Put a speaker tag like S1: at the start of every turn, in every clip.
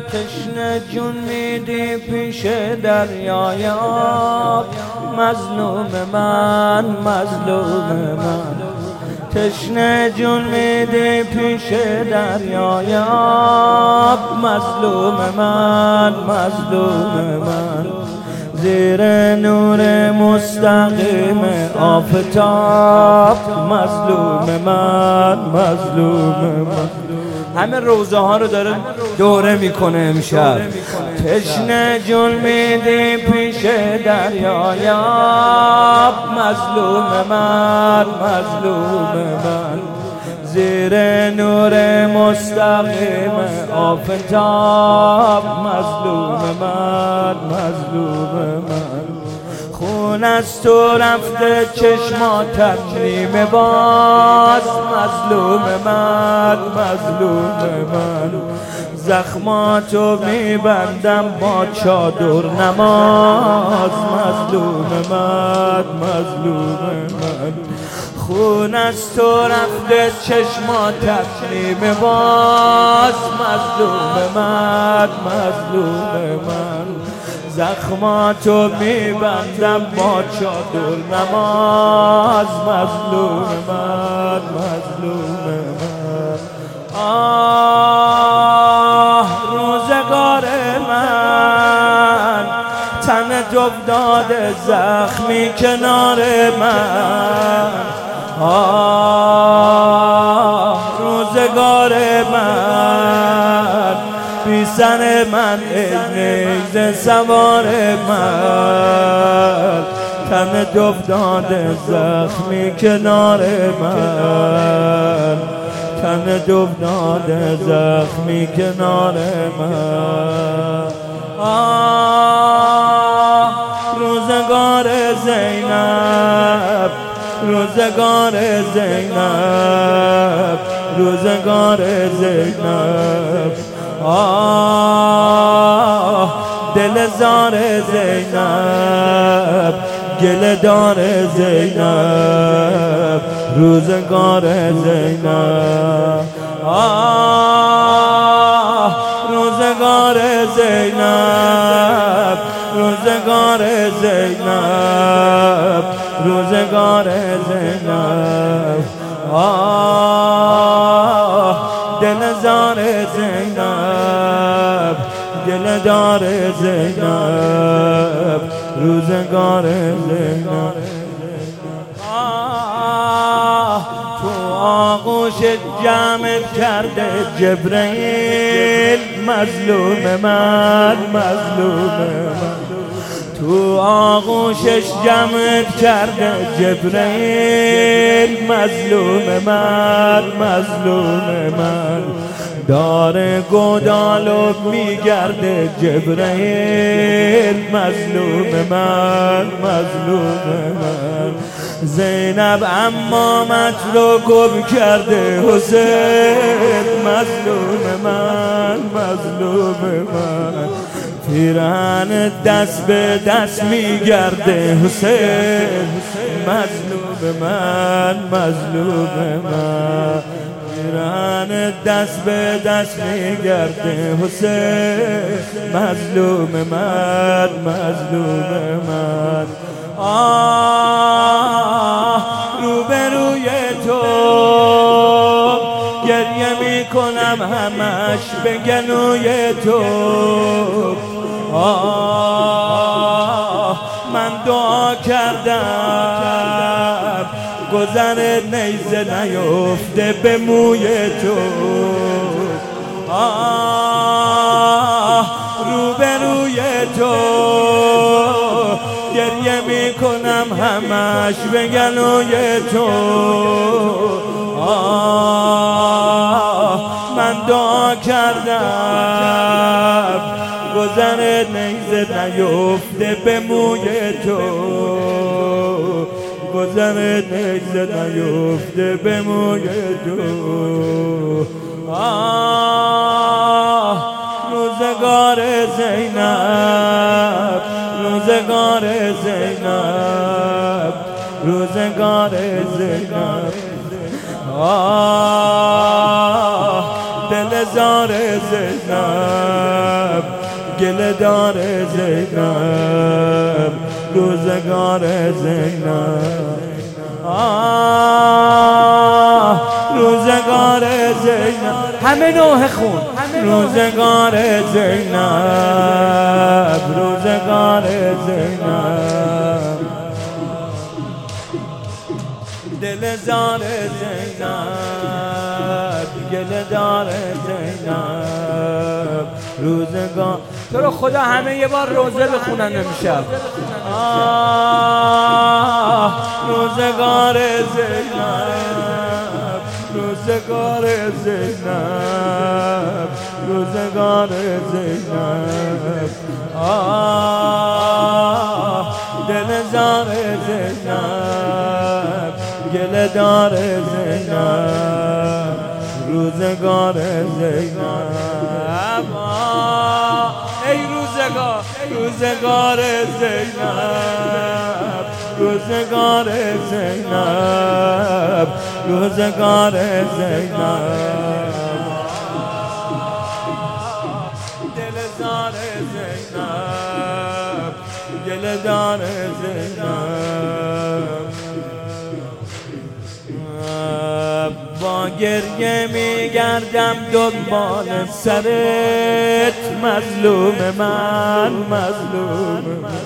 S1: تشنه جون میدی پیش دریای آب، مظلوم من، مظلوم من. تشنه جون میدی پیش دریای آب، مظلوم من، مظلوم من. زیر نور مستقیم آفتاب، مظلوم من، مظلوم من. همه روزه ها رو داره دوره میکنه امشب. تشنه جون میدی پیش دریای آب، مظلوم من، مظلوم من. زیر نور مستقیم آفتاب، مظلوم من، مظلوم من. خون از تو رفته چشماتم نیمه باز، مظلوم من، مظلوم من. زخماتو میبندم با چادر نماز، مظلوم من، مظلوم من. خون از تو رفته چشماتم نیمه باز، مظلوم من، مظلوم من. زخماتو میبندم با چادر نماز، مظلوم من، مظلوم من. آه روزگار من، تن افتاده زخمی کنار من. آه روزگار من، بی سر من نیزه سوار من. تن افتاده زخمی کنار من، تن افتاده زخمی کنار من. آه روزگار زینب، روزگار زینب، روزگار زینب. آه دل زار زینب، گله دار زینب، روزگار زینب. آه روزگار زینب، روزگار زینب، روزگار زینب. آه دل زار زینب، گله دار زینب، روزگار زینب. تو آغوش جمعت کرده جبرئیل، مظلوم من، مظلوم من. تو آغوشش جمعت کرده جبرئیل، مظلوم من، مظلوم من. داره گودالو میگرده جبرئیل، مظلوم من، مظلوم من. زینب امامت رو گم کرده حسین، مظلوم من، مظلوم من. پیرهن دست به دست میگرده حسین، مظلوم من، مظلوم من. پیرهن دست به دست میگرده حسین، مظلوم من، مظلوم من. آه روبروی تو گریه میکنم همش به گلوی تو. آه من دعا کردم گذر نیزه نیفته به موی تو. آه روبروی تو گریه میکنم همش به گلوی تو. آه من دعا کردم گذر نیزه نیفته به موی تو، گذر نیزه نیفته به موی تو. آه روزگار زینب، روزگار زینب، روزگار زینب. آه دل زار زینب گله دار زینب روزگار زینب روزگار زینب
S2: همه نوح خون
S1: روزگار زینب روزگار زینب دل زار زینب گله دار زینب روزگار
S2: تو رو خدا همه یه بار روزه بخونن امشب
S1: روزگار زینب روزگار زینب روزگار زینب دل زار زینب گله دار زینب روزگار زینب ای روزگار روزگار زینب روزگار زینب روزگار زینب دل زار زینب گله دار زینب با گریه میگردم دنبال سرت مظلوم من مظلوم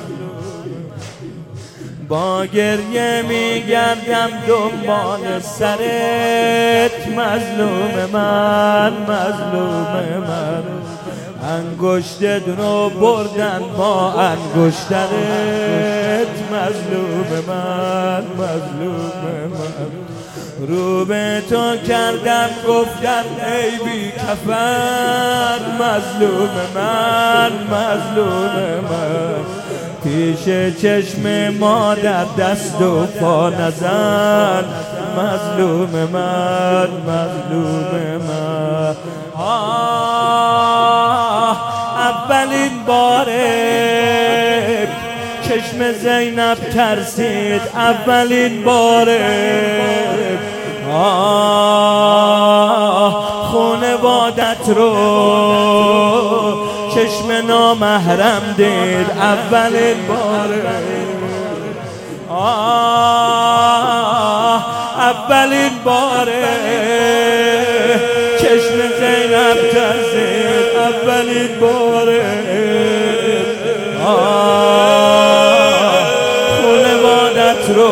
S1: با گریه میگردم دنبال سرت مظلوم من مظلوم من انگشتت رو بردن با انگشترت مظلوم من مظلوم من رو به تو کردم گفتم ای بی کفن مظلوم من مظلوم من پیش چشم مادر دست و پا نزن مظلوم من مظلوم من اولین باره چشم زینب ترسید اولین باره خانوادت رو چشم نامحرم دید اولین باره اولین باره چشم زینب ترسید اولین باره خانوادت رو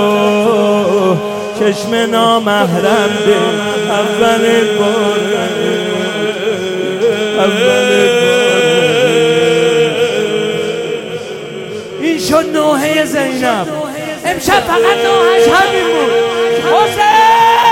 S1: چشم نامحرم دید اولین باره اولین باره
S2: این شد نوحه زینب امشب فقط نوحش همین بود حسین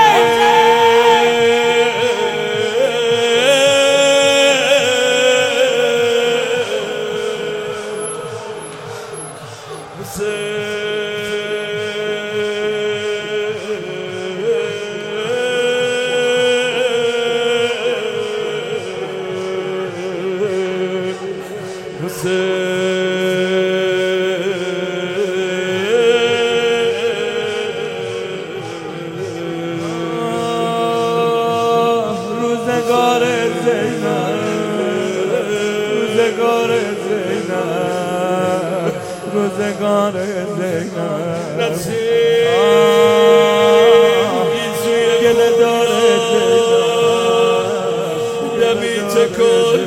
S1: روزگار زینب روزگار زینب روزگار زینب گله دار زینب دمی تکون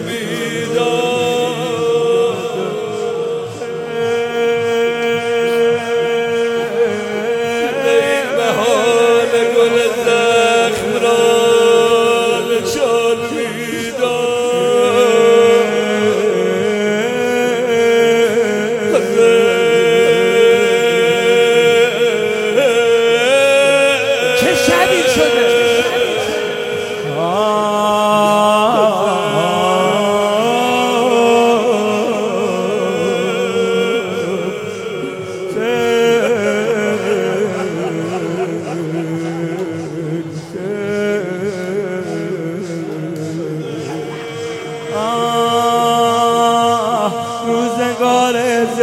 S1: روزگار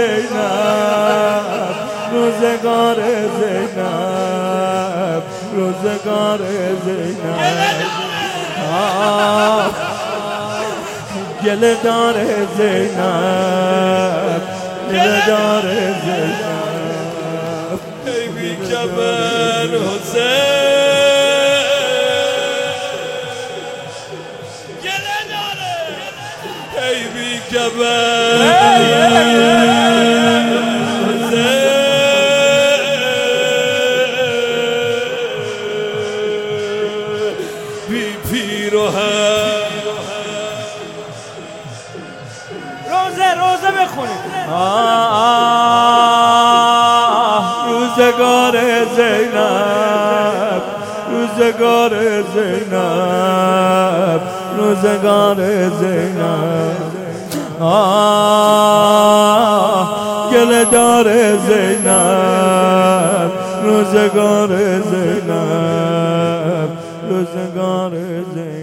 S1: زینب روزگار زینب روزگار زینب گله داره زینب، گله داره زینب.
S2: ای بی کمر حسین گله داره، ای بی کمر بی پیراهن.
S1: روزه بخونید. روزگار زینب، روزگار زینب، روزگار زینب. گله دار زینب، روزگار زینب، روزگار زینب.